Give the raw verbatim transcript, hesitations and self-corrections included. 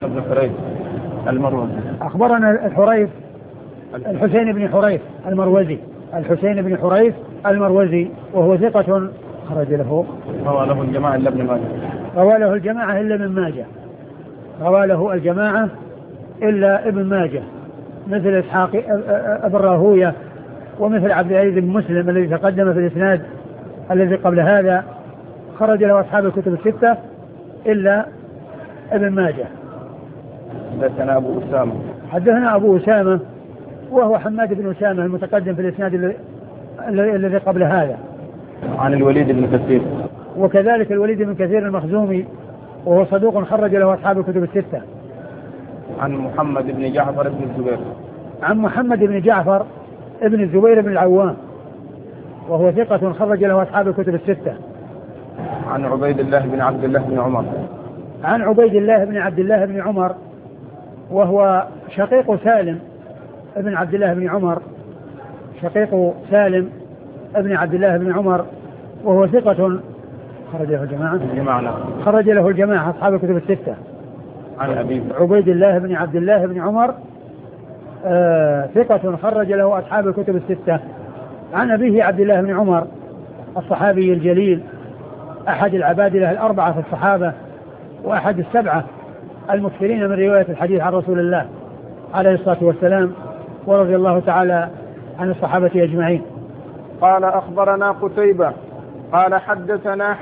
بن حريث المروزي. أخبرنا الحريث الحسين بن حريث المروزي الحسين بن حريث المروزي وهو ثقة خرج له روى له الجماعة إلا ابن ماجه روى له الجماعة إلا ابن ماجه روى له الجماعة إلا ابن ماجه مثل إسحاق ابن راهوية ومثل عبد العزيز بن مسلم الذي تقدم في الإسناد الذي قبل هذا خرج له أصحاب الكتب الستة إلا ابن ماجه. حدثنا أبو أسامة حدثنا أبو أسامة وهو حماد بن أسامة المتقدم في الإسناد الذي قبل هذا عن الوليد بن كثير وكذلك الوليد بن كثير المخزومي وهو صدوق خرج له أصحاب الكتب الستة. عن محمد بن جعفر بن الزبير عن محمد بن جعفر ابن الزبير بن العوام وهو ثقة خرج له أصحاب الكتب الستة. عن عبيد الله بن عبد الله بن عمر عن عبيد الله بن عبد الله بن عمر وهو شقيق سالم ابن عبد الله بن عمر شقيق سالم ابن عبد الله بن عمر وهو ثقة خرج له الجماعة جماعنا خرج له الجماعة أصحاب الكتب الستة. عن أبي عبيد الله بن عبد الله بن عمر آه ثقة خرج له أصحاب الكتب الستة. عن أبيه عبد الله بن عمر الصحابي الجليل أحد العبادلة الأربعة في الصحابة وأحد السبعة المكثرين من رواية الحديث عن رسول الله عليه الصلاة والسلام ورضي الله تعالى عن الصحابة أجمعين. قال أخبرنا قتيبة قال حدثنا